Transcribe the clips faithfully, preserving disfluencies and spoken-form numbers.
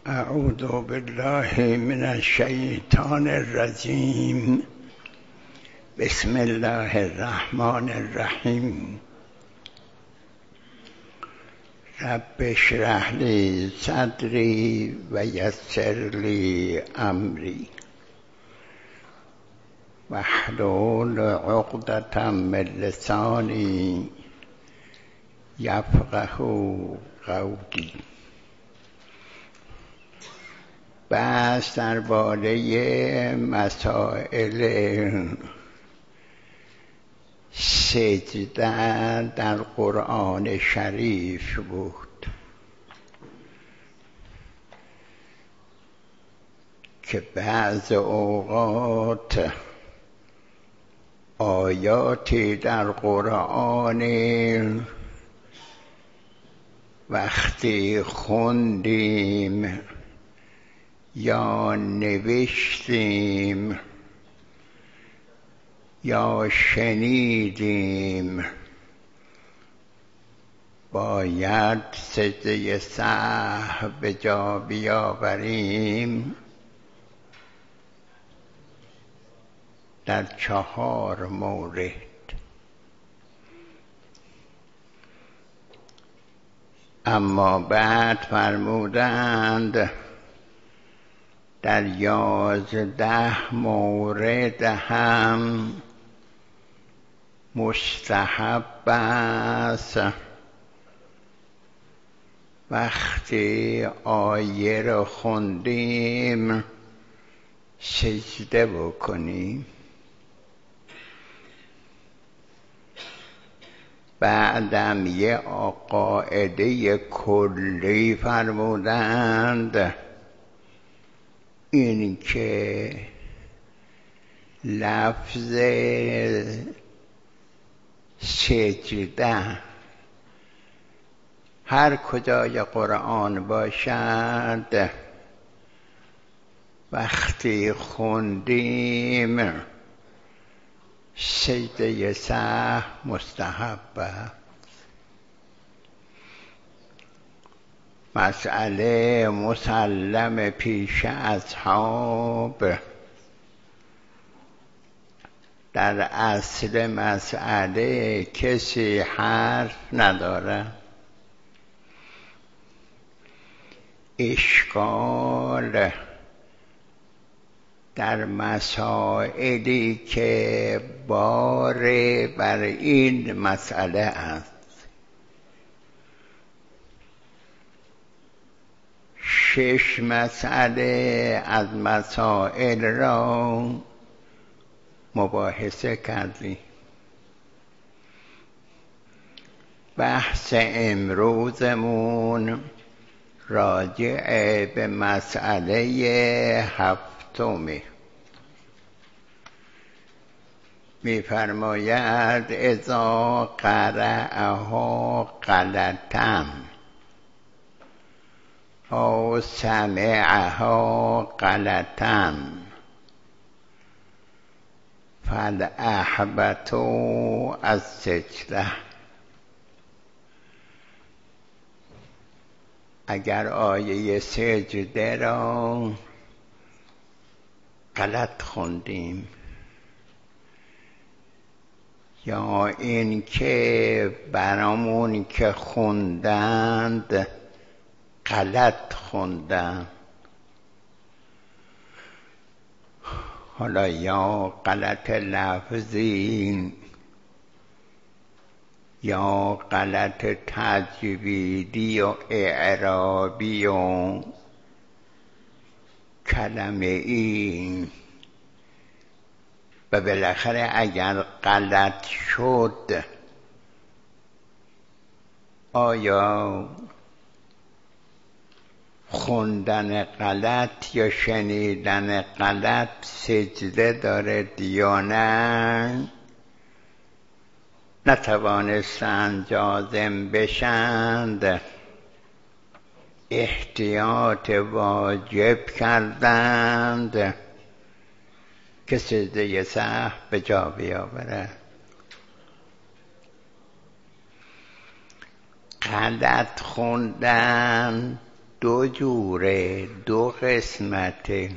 اعوذ بالله من الشیطان الرجیم. بسم الله الرحمن الرحیم. رب اشرح لی صدری و یسر لی امری واحلل عقدة من لسانی یفقهوا قولی. بحث درباره مسائل سجده در قرآن شریف بود که بعض اوقات آیاتی در قرآن وقتی خوندیم یا نوشتیم یا شنیدیم باید سجده سهو به جا بیاوریم در چهار مورد. اما بعد فرمودند در یازده مورد هم مستحب است وقتی آیه رو خوندیم سجده بکنیم. بعدم یه قاعده کلی فرمودند، این که لفظ سجده هر کجای قرآن باشد وقتی خوندیم سجده سهو مستحب است. مسئله مسلم پیش اصحاب. در اصل مسئله کسی حرف نداره. اشکال در مسائلی که بار بر این مسئله است. شش مسئله از مسائل را مباحثه کردیم. بحث امروزمون راجع به مسئله هفتمه. می‌فرماید اذا قرأها غلطاً او سمعها غلطاً فالاحبطوا السجده. اگر آیه سجده را غلط خوندیم یا این که برامون که خوندند غلط خوندند، حالا یا غلط لفظی یا غلط تجویدی و اعرابی و کلمه ای و بالاخره اگر غلط شد آیا خوندن غلط یا شنیدن غلط سجده دارد یا نه؟ نتوانستند جازم بشند، احتیاط واجب کردند که سجده سهو به جا بیاورد. غلط خوندن دو جوره، دو قسمته.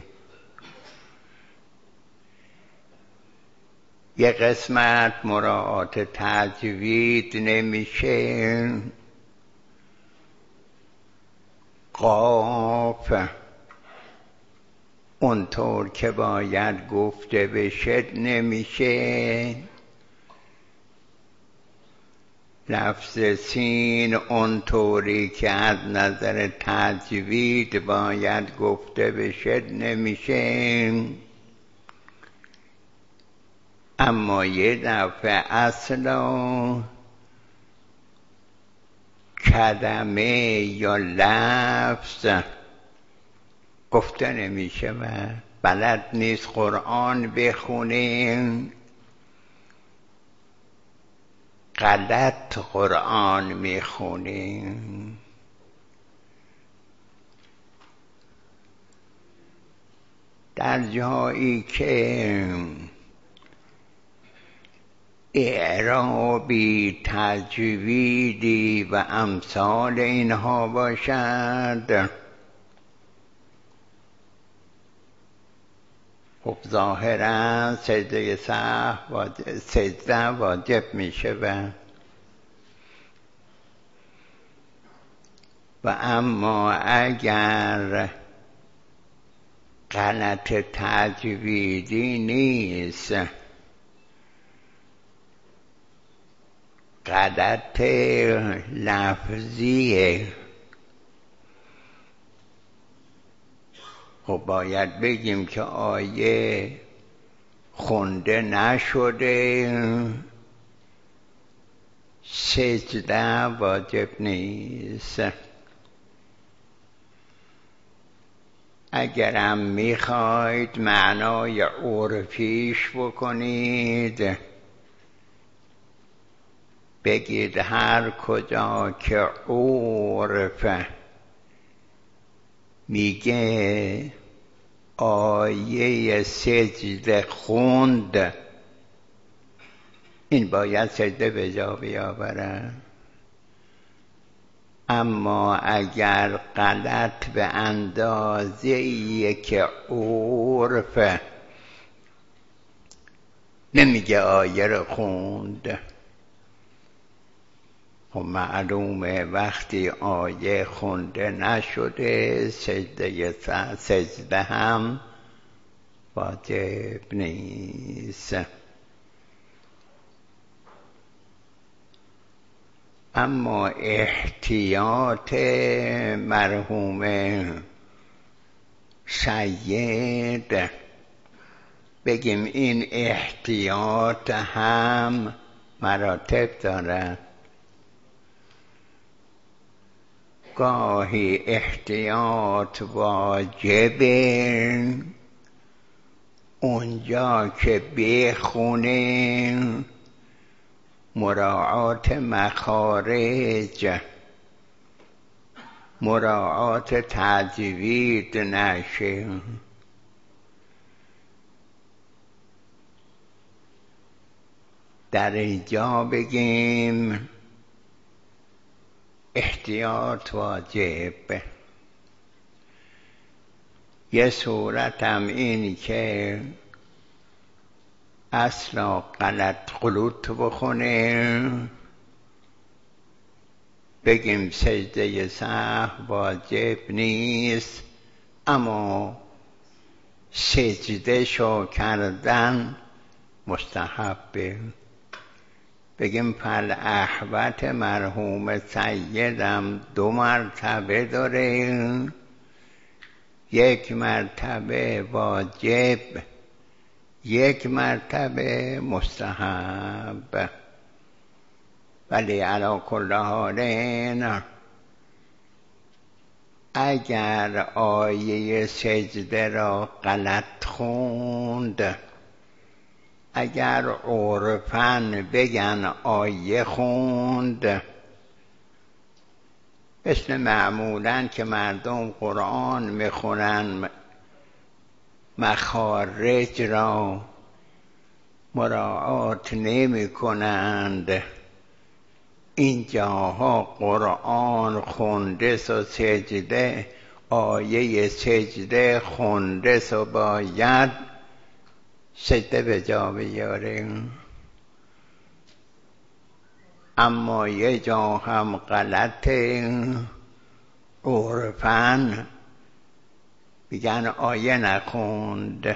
یک قسمت مراعات تجوید نمیشه، قاف اونطور که باید گفته بشه نمیشه، لفظ سین اونطوری که از نظر تجوید باید گفته بشه نمیشه. اما یه دفعه اصلا کلمه یا لفظ گفته نمیشه و بلد نیست قرآن بخونه، غلط قرآن میخونه. در جایی که اعرابی، تجویدی و امثال اینها باشد، خب ظاهرا سجده سهو سجده واجب میشه و و اما اگر غلط تجویدی نیست، غلط لفظیه، خب باید بگیم که آیه خونده نشده، سجده واجب نیست. اگرم میخواید معنای عرفیش بکنید، بگید هر کجا که عرف میگه آیه سجده خوند، این باید سجده به جا بیاورد. اما اگر غلط به اندازه‌ای که عرف نمیگه آیه رو خوند، خب معلومه وقتی آیه خونده نشده سجده سجده هم واجب نیست. اما احتیاط مرحوم سید، بگیم این احتیاط هم مراتب دارد. گاهی احتیاط واجبه، اونجا که بخونه مراعات مخارج، مراعات تجوید نشه. در اینجا بگیم احتیاط واجب. یه صورت هم این که اصلا غلط قلوت بخونه، بگیم سجده سهو واجب نیست، اما سجده شو کردن مستحبه. بگیم فل احوت مرحوم سیدم دو مرتبه داره، یک مرتبه واجب، یک مرتبه مستحب. ولی علی کل حال اگر آیه سجده را غلط خوند، اگر عرفاً بگن آیه خوند، مثل معمولاً که مردم قرآن میخونن مخارج را مراعات نمی کنند، این جاها قرآن خونده و سجده آیه سجده خونده سو باید سجده به جا بیاریم. اما یه جا هم غلطه، عرفاً میگن آیه نخوند.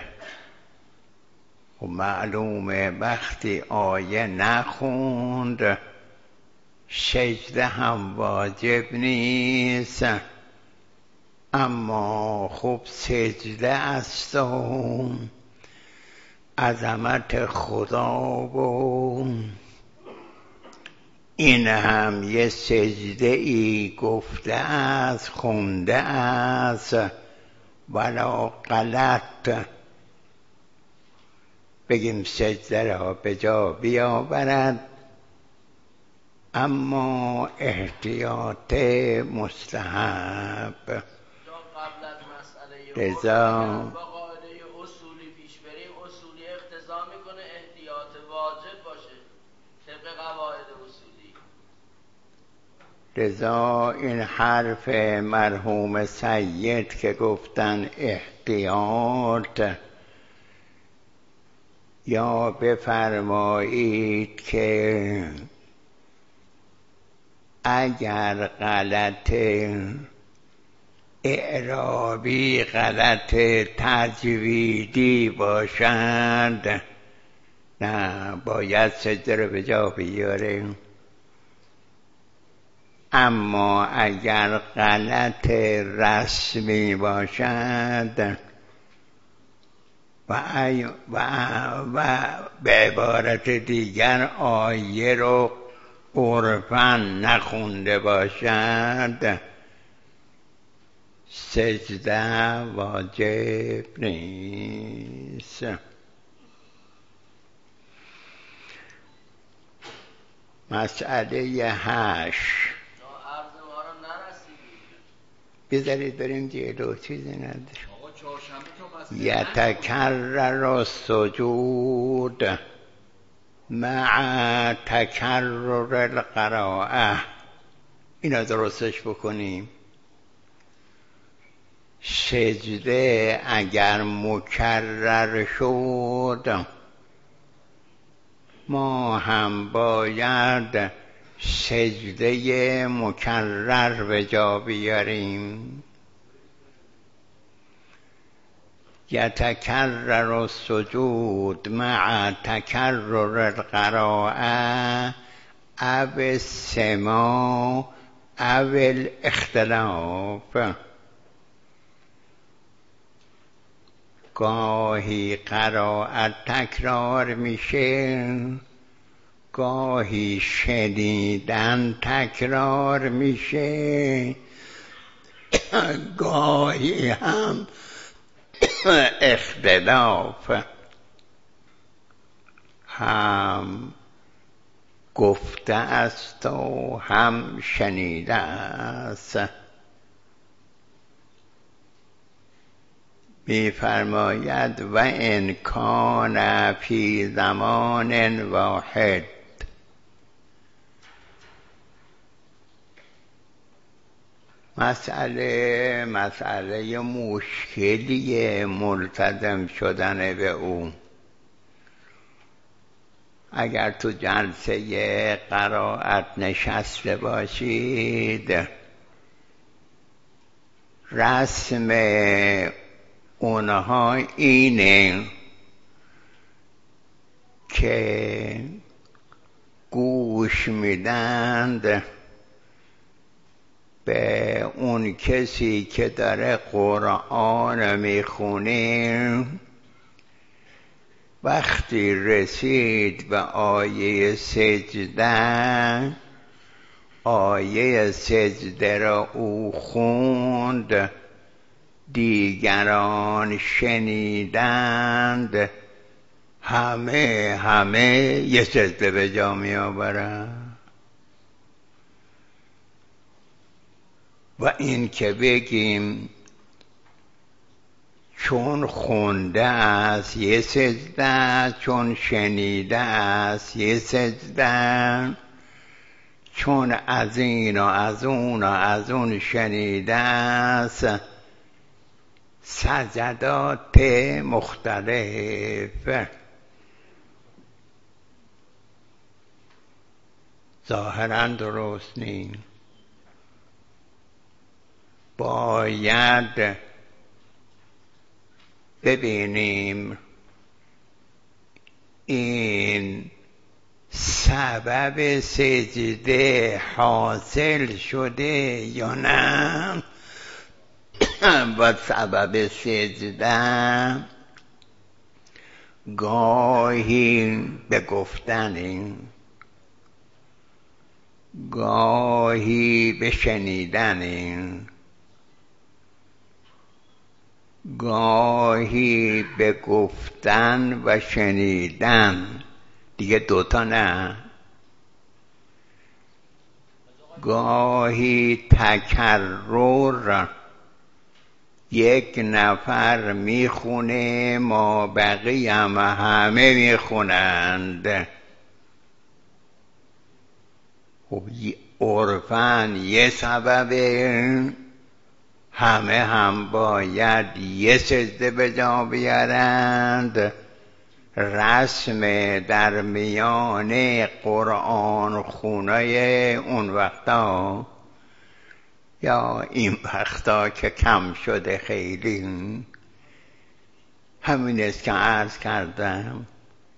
و معلومه وقتی آیه نخوند سجده هم واجب نیست. اما خب سجده است و عظمت خدا و این هم یه سجده ای گفته است، خونده است، ولا غلط بگیم سجده را به جا بیاورد، اما احتیاط مستحب. قبل از مسئله رضا با قاعده اصولی پیش بریم، اصولی اقتضا میکنه احتیاط واجب باشه طبق قواعد اصولی. رضا این حرف مرحوم سید که گفتن احتیاط، یا بفرمایید که اگر غلط اعرابی غلط تجویدی باشند نه باید سجده رو به جا بیاریم. اما اگر غلط رسمی باشد و, و, و به عبارت دیگر آیه رو عرفاً نخونده باشد سجده واجب نیست. مسئله هشت بذارید بریم جلو، چیزی نداره. یتکرر السجود مع تکرر القراءه. اینا درستش بکنیم. سجده اگر مکرر شد ما هم باید سجده مکرر به جا بیاریم. یتکرر السجود مع تکرر القراءه او السماع او الاختلاف. گاهی قرائت تکرار میشه، گاهی شنیدن تکرار میشه، گاهی هم اختلاف، هم گفته است و هم شنیده است. می فرماید و ان کان فی زمان واحد. مسئله مسئله مشکلی ملتزم شدن به او. اگر تو جلسه قرائت نشسته باشید رسم اونها اینه که گوش میدند به اون کسی که داره قرآن میخونه. وقتی رسید به آیه سجده، آیه سجده را او خوند، دیگران شنیدند، همه همه یه سجده به جا می آورند. و این که بگیم چون خونده است یه سجده، چون شنیده است یه سجده، چون از این و از اون و از اون شنیده است سجدات مختلف ظاهراً درست نیست. باید ببینیم این سبب سجده حاصل شده یا نه. و سبب سجده گاهی به گفتن، گاهی به شنیدن، گاهی به گفتن و شنیدن، دیگه دوتا نه، گاهی تکرر، یک نفر میخونه ما بقیه هم همه میخونند. خب عرفاً یه سببه، همه هم باید یه سجده به جا بیارند. رسم در میان قرآن خونای اون وقتا یا این وقتا که کم شده خیلی، همین است که عرض کردم.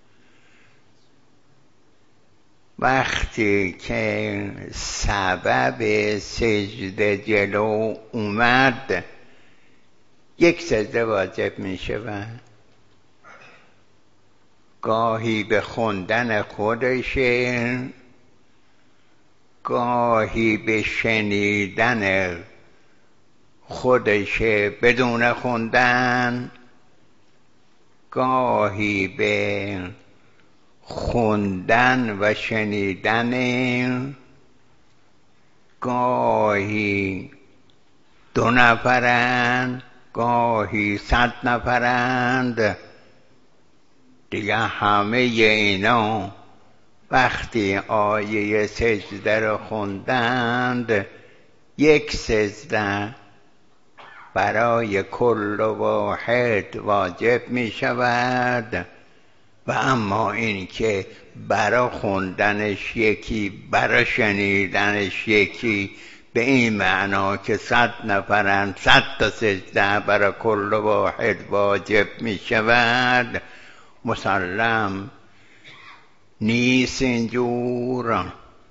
وقتی که سبب سجده جلو اومد یک سجده واجب می شود. گاهی به خوندن خودشه، گاهی به شنیدن خودشه بدون خوندن، گاهی به خوندن و شنیدن، گاهی دو نفرند، گاهی صد نفرند. دیگه همه اینا وقتی آیه سجده رو خوندند یک سجده برای کل واحد واجب می شود. و اما این که برای خوندنش یکی، برای شنیدنش یکی، به این معنا که صد نفرن صد تا سجده برای کل واحد واجب می شود، مسلم نیست اینجور.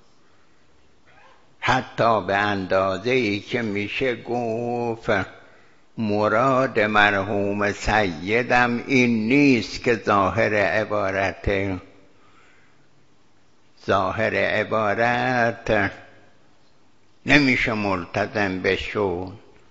حتی به اندازه ای که میشه گفت مراد مرحوم سیدم این نیست که ظاهر عبارت ظاهر عبارت نمیشه ملتزم بشو.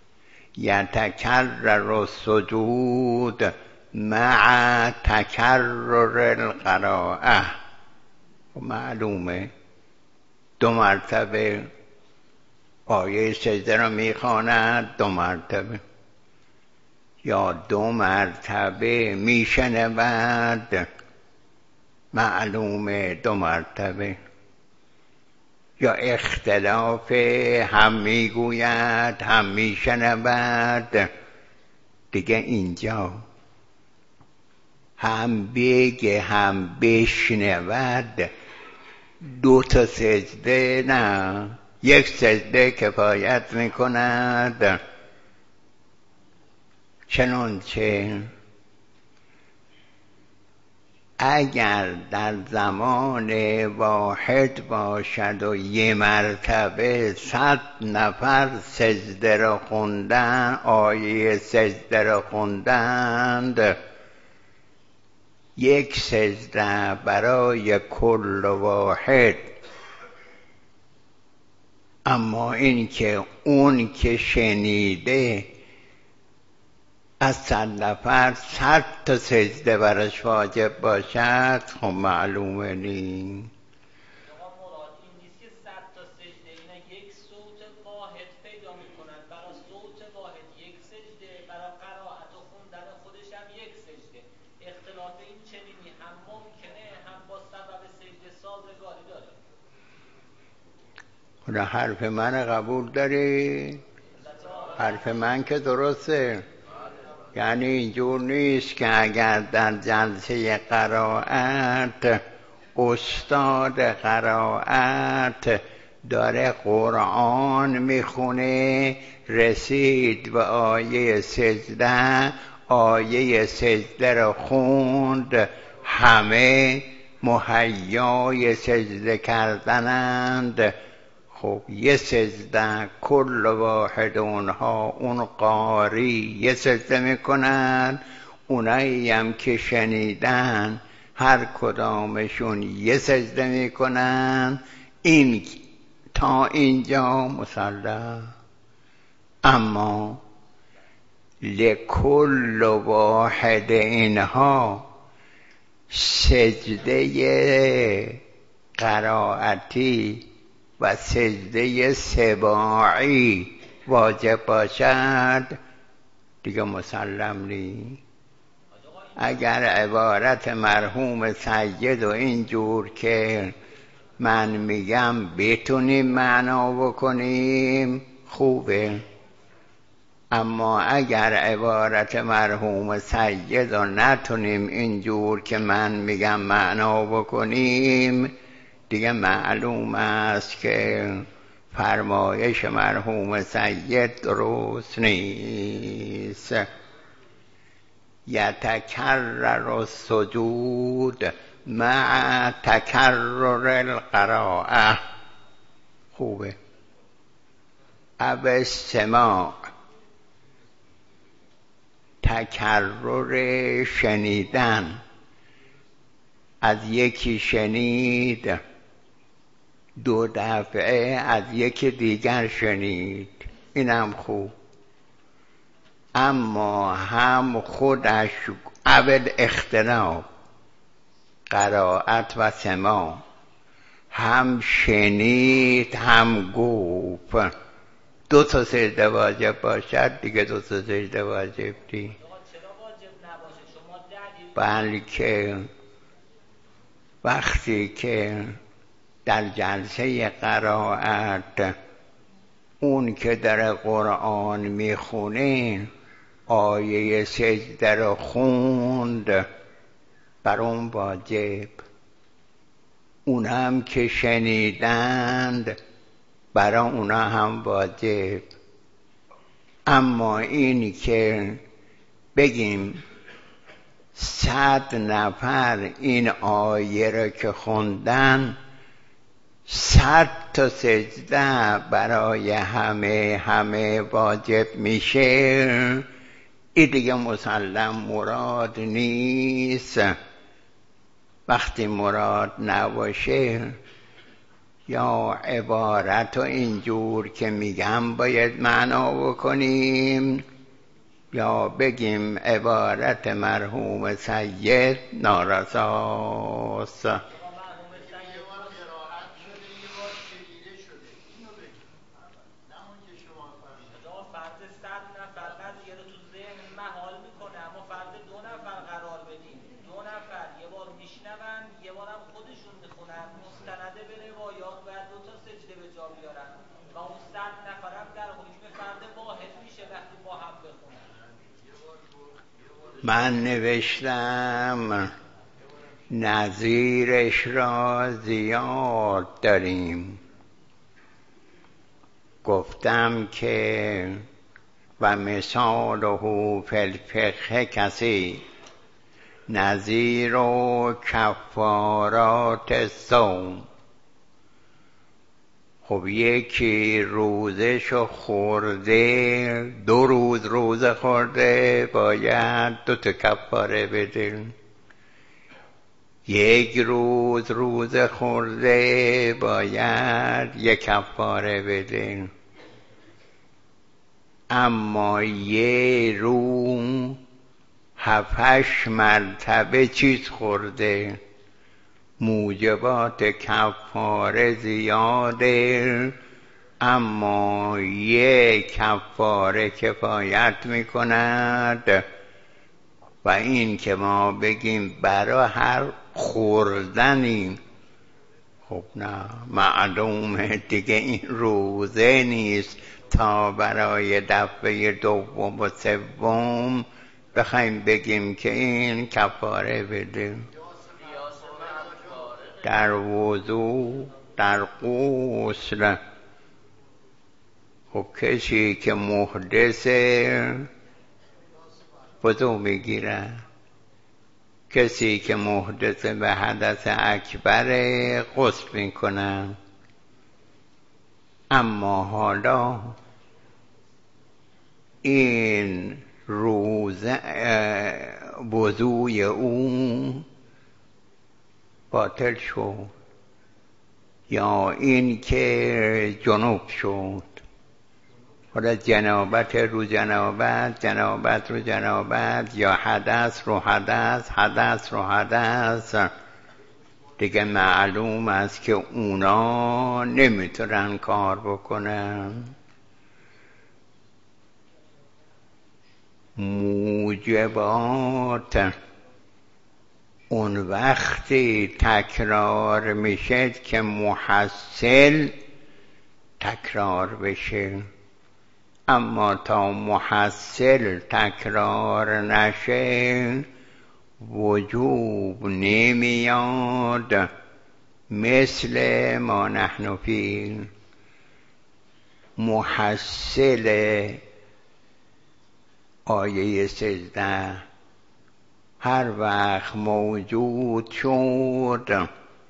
یتکرر السجود مع تکرر القراءه. معلومه دو مرتبه آیه سجده رو میخواند، دو مرتبه یا دو مرتبه میشنود، معلومه دو مرتبه، یا اختلاف هم میگوید هم میشنود. دیگه اینجا هم بگه هم بشنود، دو تا سجده نه، یک سجده کفایت میکند. چنانچه اگر در زمان واحد باشد و یه مرتبه صد نفر سجده را خوندن، آیه سجده را خوندند، یک سجده برای کل واحد. اما این که اون که شنیده از صد نفر صد تا سجده براش واجب باشد، خب معلومه نیست. مراد این نیست که صد تا سجده اینا یک صوت واحد پیدا میکنن. برای صوت واحد یک سجده، برای قرائت و خوندن خودش هم یک سجده. اختلاف این چنینی هم ممکنه هم با سبب سجده سازگاری داره. خدا حرف من قبول داری؟ حرف من که درسته. یعنی اینجور نیست که اگر در جلسه قرائت استاد قرائت داره قرآن میخونه، رسید به آیه سجده، آیه سجده رو خوند، همه مهیای سجده کردنند. خب یه سجده کل واحد اونها، اون قاری یه سجده میکنن، اونایی هم که شنیدن هر کدامشون یه سجده میکنن. این تا اینجا مسلم. اما لکل واحد اینها سجده قرائتی و سجده سباعی واجب باشد دیگه مسلم نی. اگر عبارت مرحوم سید و اینجور که من میگم بتونیم معنا بکنیم خوبه، اما اگر عبارت مرحوم سید رو نتونیم اینجور که من میگم معنا بکنیم دیگه معلوم است که فرمایش مرحوم سید درست نیست. یتکرر السجود مع تکرر القراءه، خوبه. اب استماع، تکرر شنیدن، از یکی شنید دو دفعه از یکی دیگر شنید، اینم خوب. اما هم خودش اول اختلاف قرائت و سماع، هم شنید هم گفت، دو تا سجده واجب باشد دیگه دو تا سجده واجب دی. بلکه وقتی که در جلسه قرائت اون که در قرآن میخونه آیه سجده رو خوند بر اون واجب، اون هم که شنیدند برای اونا هم واجب. اما این که بگیم صد نفر این آیه رو که خوندن صد تا سجده برای همه همه واجب میشه، این دیگه مسلم مراد نیست. وقتی مراد نباشه یا عبارت و اینجور که میگم باید معنا بکنیم یا بگیم عبارت مرحوم سید نارساست. من نوشتم نظیرش را زیاد داریم. گفتم که و مثاله فی الفقه کسی نظیر و کفارات الصوم. خب یکی روزشو خورده، دو روز روزه خورده، باید دو تا کفاره بده. یک روز روزه خورده باید یک کفاره بده. اما یه روز هفتش مرتبه چیز خورده، موجبات کفاره زیاده، اما یک کفاره کفایت میکند. و این که ما بگیم برای هر خوردنی، خب نه، معلومه دیگه این روزه نیست تا برای دفعه دوم و سوم بخوایم بگیم که این کفاره بده در وضو در غسل. خب کسی که محدثه وضو میگیره، کسی که محدث به حدث اکبر غسل میکنه. اما حالا این روز وضوی او باطل شد یا این که جنوب شد. حالا جنابت رو جنابت، جنابت رو جنابت، یا حدث رو حدث، حدث رو حدث، دیگه معلوم است که اونا نمیتونن کار بکنن. موجبات اون وقتی تکرار میشه که محصل تکرار بشه، اما تا محصل تکرار نشه وجوب نمیاد. مثل ما نحن فی محصل آیه سجده هر وقت موجود شد،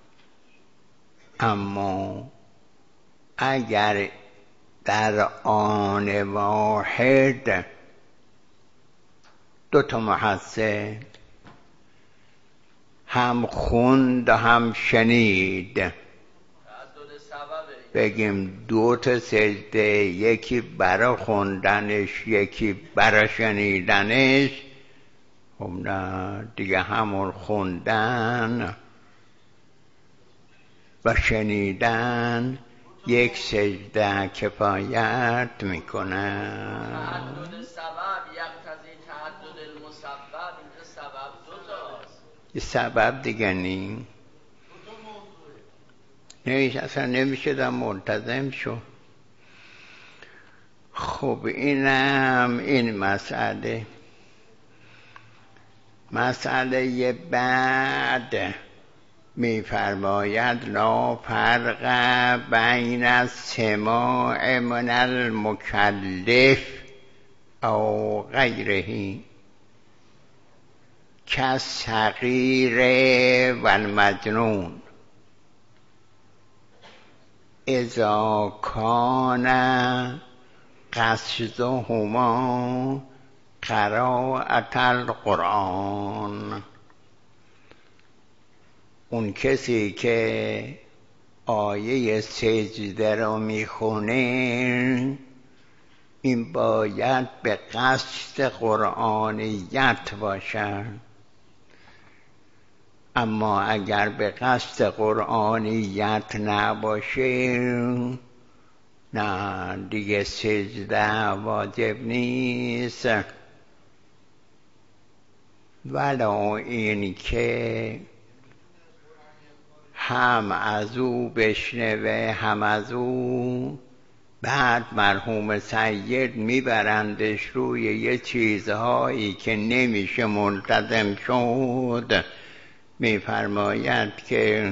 اما اگر در آن واحد دو تا محصل هم خوند و هم شنید، بگیم دو تا سجده، یکی برای خوندنش یکی برای شنیدنش، خب نه دیگه همون خوندن و شنیدن یک سجده کفایت میکنه. تعدد سبب یقتضی تعدد المسبب، اینجا سبب دو تاست. یه سبب دیگه نیم نمیشه، اصلا نمیشه در ملتزم شو. خب اینم این مسئله. مسئله بعد می‌فرماید لا فرق بین السماع من المکلف او غیره کالصغیر و المجنون اذا کان قصدهما قراءة القرآن. اون کسی که آیه سجده رو میخونه این باید به قصد قرآنیت باشه، اما اگر به قصد قرآنیت نباشه نه دیگه سجده واجب نیست. ولو این که هم از او بشنوه هم از او، بعد مرحوم سید میبرندش روی یه چیزهایی که نمیشه ملتزم شد. میفرماید که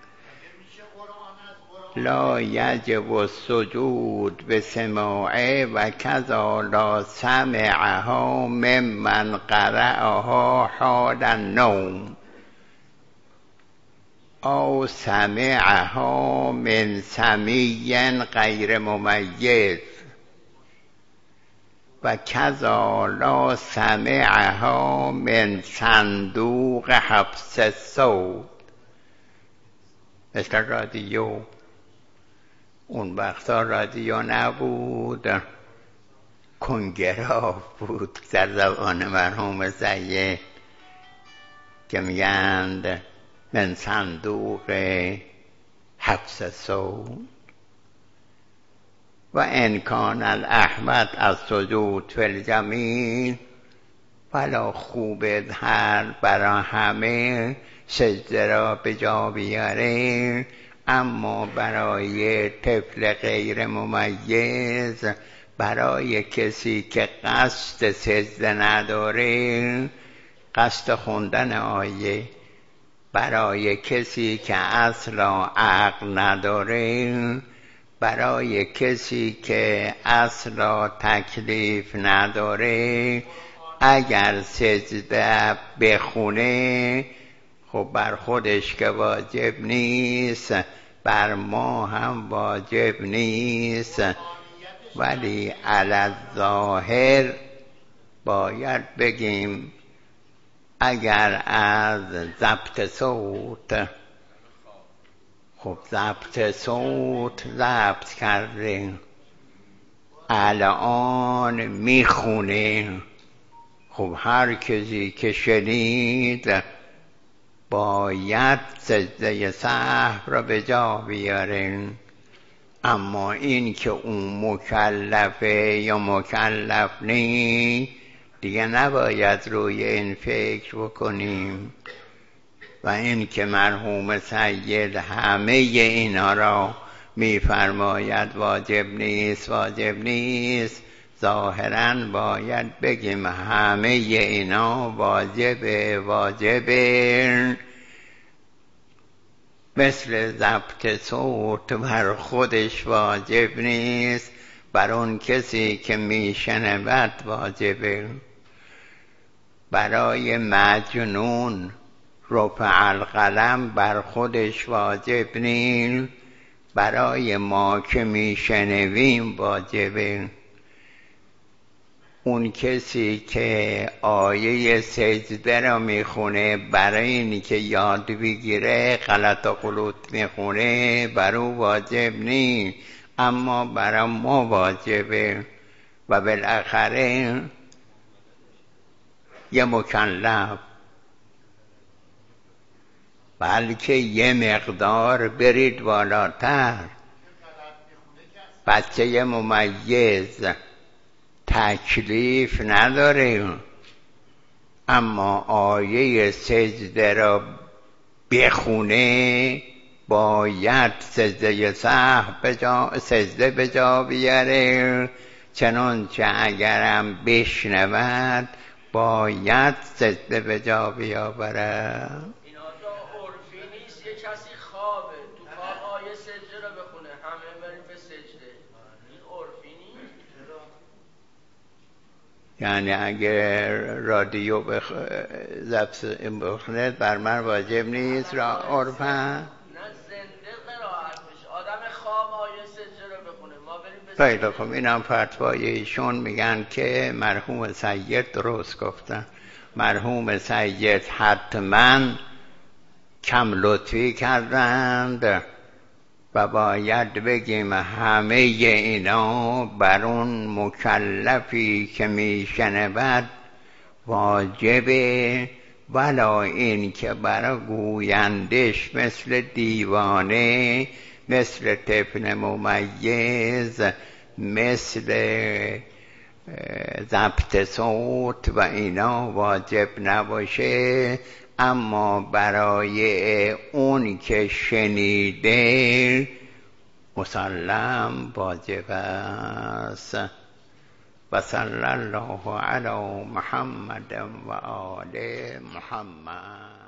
لا یجب السجود بسماعه و کذا لا سمعها ممن قرأها حال النوم او سمعها من سمیع غیر ممیز و کذا لا سمعها من صندوق حبس الصوت. مثل رادیو، اون وقتا رادیو نبود، کنگراف بود در زبان مرحوم سید که میگند من صندوق حبس الصوت. و انکان الاحمد از سجود فی الجمیع، فلا خوب هر برا همه سجده را به جا بیاره، اما برای طفل غیر ممیز برای کسی که قصد سجده نداره قصد خوندن آیه، برای کسی که اصلا عقل نداره، برای کسی که اصلا تکلیف نداره اگر سجده بخونه خب بر خودش که واجب نیست بر ما هم واجب نیست، ولی علی الظاهر باید بگیم اگر از ضبط صوت، خب ضبط صوت ضبط کرده الان میخونه، خب هر کسی که شنید باید سجده سهو را به جا بیاره. اما این که اون مکلفه یا مکلف نی دیگه نباید روی این فکر بکنیم. و این که مرحوم سید همه اینا را میفرماید واجب نیست واجب نیست، ظاهراً باید بگیم همه اینا واجبه واجبه. مثل ضبط صوت بر خودش واجب نیست، بر اون کسی که میشنود واجبه. برای مجنون رفع القلم بر خودش واجب نیست، برای ما که میشنویم واجبه. اون کسی که آیه سجده را میخونه برای اینی که یاد بگیره غلط و غلوط میخونه بر او واجب نیست، اما برای ما واجبه. و بالاخره یه مکلف بلکه یه مقدار برید بالاتر، بچه ممیز تکلیف نداره اما آیه سجده را بخونه باید سجده سهو به جا سجده به جا بیاره، چنانچه اگرم بشنود باید سجده به جا بیاوره. اینا تا عرفی نیست، یه کسی خوابه تو خواب آیه سجده را بخونه همه بریم به سجده، این عرفی نیست. یعنی اگر رادیو بخ... ضبط بخونه بر من واجب نیست را عرفا؟ نه زنده قرائت بشه، آدم خواب آیه سجده را بخونه ما بریم به سجده. خیلی خب اینم فتوای ایشون، میگن که مرحوم سید درست گفتن. مرحوم سید حتما کم لطفی کردند و باید بگیم همه اینا بر اون مکلفی که میشنود واجبه، ولا این که برای گویندش مثل دیوانه، مثل طفل ممیز، مثل ضبط صوت و اینا واجب نباشه، اما برای اون که شنیده مسلم واجب است. و صلی الله علی محمد و آل محمد.